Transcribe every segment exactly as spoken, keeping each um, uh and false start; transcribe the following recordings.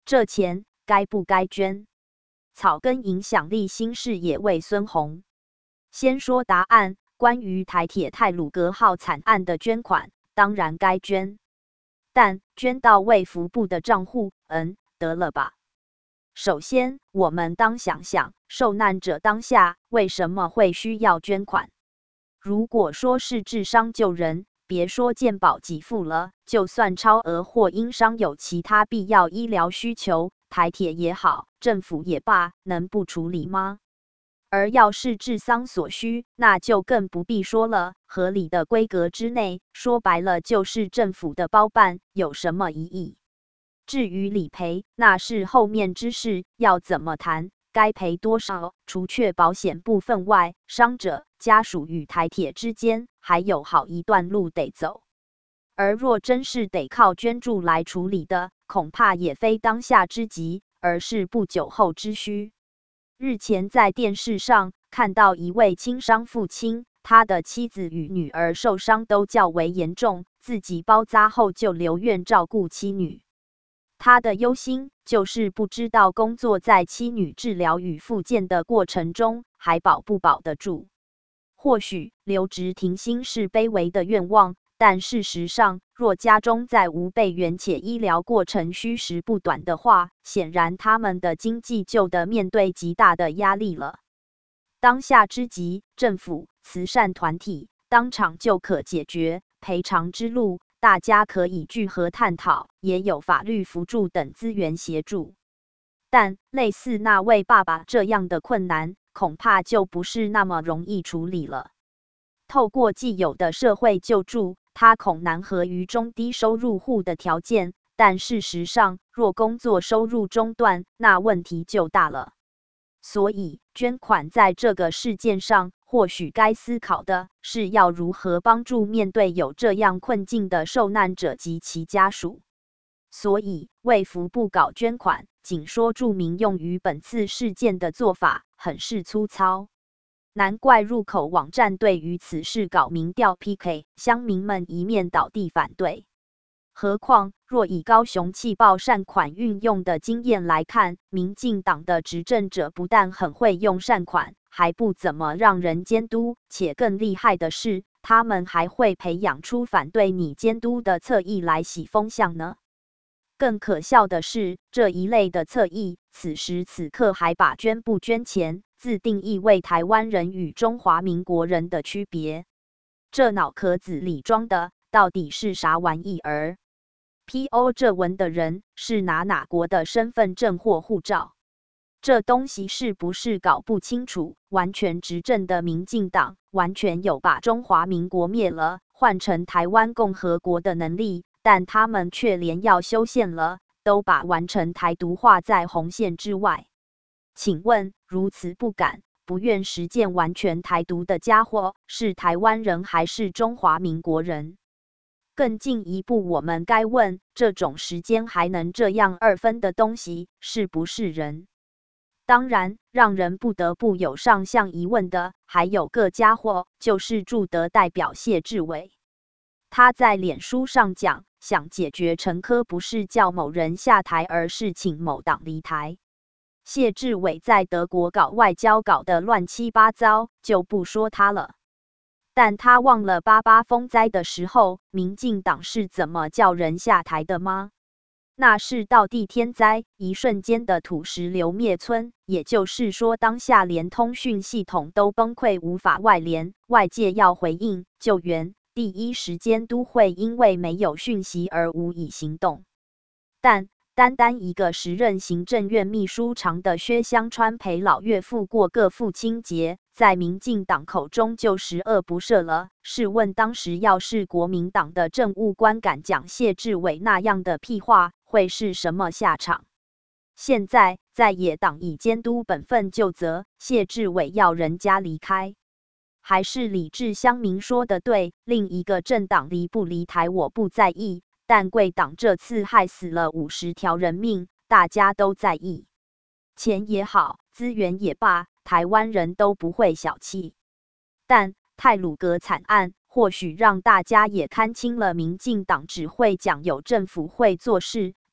这钱该不该捐？草根影响力新视野为孙宏。先说答案，关于台铁太鲁阁号惨案的捐款，当然该捐，但捐到卫福部的账户，嗯，得了吧。首先，我们当想想，受难者当下为什么会需要捐款？如果说是治伤救人，别说健保给付了，就算超额或因伤有其他必要医疗需求，台铁也好，政府也罢，能不处理吗？而要是治丧所需，那就更不必说了，合理的规格之内，说白了就是政府的包办，有什么疑义？至于理赔，那是后面之事，要怎么谈，该赔多少，除却保险部分外，伤者家属与台铁之间还有好一段路得走。而若真是得靠捐助来处理的，恐怕也非当下之急，而是不久后之需。日前在电视上看到一位轻伤父亲，他的妻子与女儿受伤都较为严重，自己包扎后就留院照顾妻女。他的忧心就是不知道工作在妻女治疗与复健的过程中还保不保得住。或许留职停薪是卑微的愿望，但事实上，若家中再无备援且医疗过程需时不短的话，显然他们的经济就得面对极大的压力了。当下之急，政府、慈善团体当场就可解决，赔偿之路大家可以聚合探讨，也有法律扶助等资源协助。但类似那位爸爸这样的困难，恐怕就不是那么容易处理了。透过既有的社会救助，它恐难合于中低收入户的条件，但事实上，若工作收入中断，那问题就大了。所以，捐款在这个事件上，或许该思考的是要如何帮助面对有这样困境的受难者及其家属。所以，卫福部搞捐款，仅说注明用于本次事件的做法，很是粗糙。难怪入口网站对于此事搞民调 P K， 乡民们一面倒地反对。何况，若以高雄气爆善款运用的经验来看，民进党的执政者不但很会用善款，还不怎么让人监督，且更厉害的是，他们还会培养出反对你监督的侧翼来洗风向呢。更可笑的是，这一类的侧翼，此时此刻还把捐不捐钱自定义为台湾人与中华民国人的区别。这脑壳子里装的到底是啥玩意儿？P O 这文的人是拿哪国的身份证或护照？这东西是不是搞不清楚？完全执政的民进党完全有把中华民国灭了，换成台湾共和国的能力，但他们却连要修宪了，都把完成台独划在红线之外。请问，如此不敢、不愿实践完全台独的家伙，是台湾人还是中华民国人？更进一步，我们该问，这种时间还能这样二分的东西，是不是人？当然，让人不得不有上项疑问的，还有个家伙，就是驻德代表谢志伟。他在脸书上讲，想解决陈柯不是叫某人下台，而是请某党离台。谢志伟在德国搞外交搞得乱七八糟，就不说他了。但他忘了八八风灾的时候，民进党是怎么叫人下台的吗？那是道地天灾，一瞬间的土石流灭村，也就是说，当下连通讯系统都崩溃，无法外联，外界要回应救援，第一时间都会因为没有讯息而无以行动。但单单一个时任行政院秘书长的薛湘川陪老岳父过个父亲节，在民进党口中就十恶不赦了。试问当时要是国民党的政务官敢讲谢志伟那样的屁话，会是什么下场？现在在野党以监督本分就责，谢志伟要人家离开，还是理智乡民说的对，另一个政党离不离台我不在意。但贵党这次害死了五十条人命，大家都在意。钱也好，资源也罢，台湾人都不会小气。但太鲁阁惨案，或许让大家也看清了民进党只会讲有政府会做事，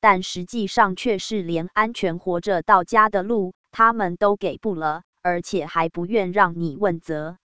但实际上却是连安全活着到家的路，他们都给不了，而且还不愿让你问责。